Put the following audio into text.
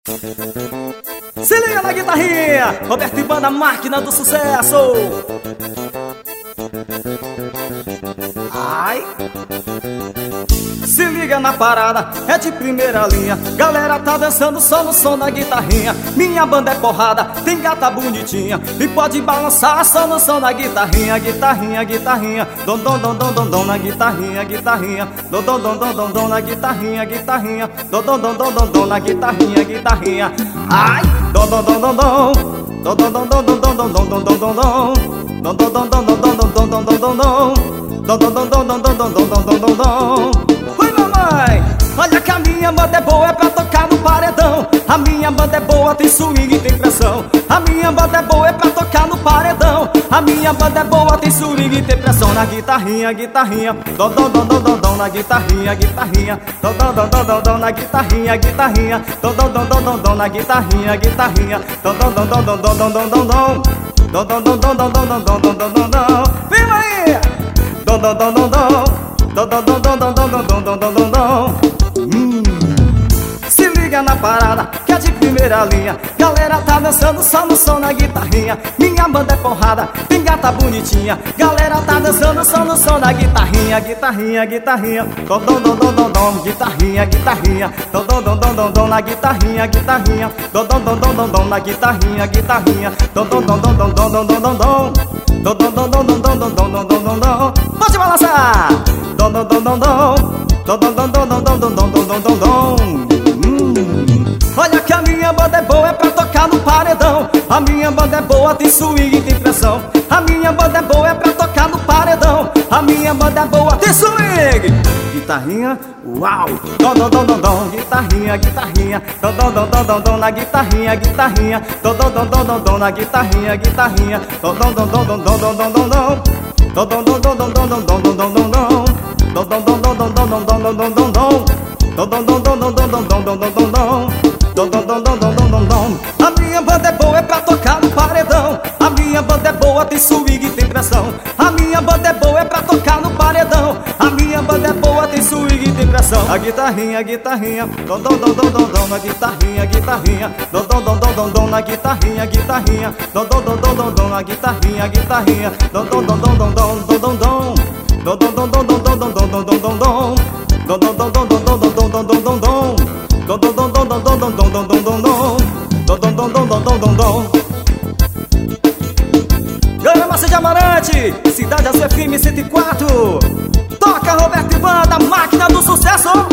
Se liga na guitarrinha, Roberto e Banda, máquina do sucesso. Ai, se liga na parada, é de primeira linha. Galera tá dançando só no som da guitarrinha. Minha banda é porrada, tem gata bonitinha e pode balançar só no som da guitarrinha. Guitarrinha, guitarrinha, dom dom dom dom dom dom na guitarrinha, guitarrinha, dom dom dom dom dom dom na guitarrinha, guitarrinha, dom dom dom dom dom dom na guitarrinha, guitarrinha. Ai, dom dom dom dom dom, dom dom dom dom dom dom dom dom dom dom dom, dom dom dom dom dom dom dom dom dom dom dom dom. Dom dom dom dom dom dom dom dom dom dom dom. Oi mamãe, olha que a minha banda é boa, é pra tocar no paredão. A minha banda é boa, tem swing e tem pressão. A minha banda é boa, é pra tocar no paredão. A minha banda é boa, tem swing e tem pressão. Na guitarrinha, guitarrinha, dom dom dom dom dom dom na guitarrinha, guitarrinha, dom dom dom dom dom dom na guitarrinha, guitarrinha, dom dom dom dom dom dom na guitarrinha, guitarrinha, dom dom dom dom dom dom dom dom dom dom, dom dom dom dom dom dom dom dom dom dom dom. Vem aí! Dom dom dom dom dom, dom dom dom dom dom dom dom dom dom dom dom. Se liga na parada, que é de primeira linha. Galera tá dançando só no som na guitarrinha. Minha banda é porrada, tem gata bonitinha. Galera tá dançando só no som da guitarrinha. Guitarrinha, guitarrinha, dom dom dom dom dom dom. Guitarrinha, guitarrinha, dom dom dom dom dom dom na guitarrinha, guitarrinha, dom dom dom dom dom dom na guitarrinha, guitarrinha, dom dom dom dom dom dom dom dom dom dom. Dom dom dom dom dom dom dom dom dom dom dom. Pode balançar. Dom dom dom dom dom, dom dom dom dom dom dom dom dom dom dom dom. Olha que a minha banda é boa, é pra tocar no paredão. A minha banda é boa, tem swing e tem pressão. A minha banda é boa, é pra tocar no paredão. A minha banda é boa, tem swing. Guitarrinha, uau, dom dom dom dom dom. Guitarrinha, guitarrinha, dom dom dom dom dom dom na guitarrinha, guitarrinha, dom dom dom dom dom dom na guitarrinha, guitarrinha, dom dom dom dom dom dom dom dom dom dom, dom dom dom dom dom dom dom dom dom dom dom, dom dom dom dom dom dom dom dom dom dom dom, dom dom dom dom dom dom dom dom dom, dom dom dom dom dom dom dom dom. A minha banda é boa, é pra tocar no paredão. A minha banda é boa, tem swing e tem pressão. A minha banda é boa, é pra tocar no paredão. A minha banda é boa, tem swing e tem pressão. A guitarrinha, guitarrinha, dom dom dom dom dom dom na guitarrinha, guitarrinha, dom dom dom dom dom dom na guitarrinha, guitarrinha, dom dom dom dom dom dom na guitarrinha, guitarrinha, dom dom dom dom dom dom dom dom dom, dom dom dom dom dom dom dom dom dom dom dom dom. Dom dom dom dom dom dom dom dom dom dom dom dom. Dom dom dom dom dom dom dom dom dom dom dom dom. Dom dom dom dom dom dom dom dom. Gana Massa de Amarante, Cidade Azul FM 104. Toca Roberto e Banda, máquina do sucesso.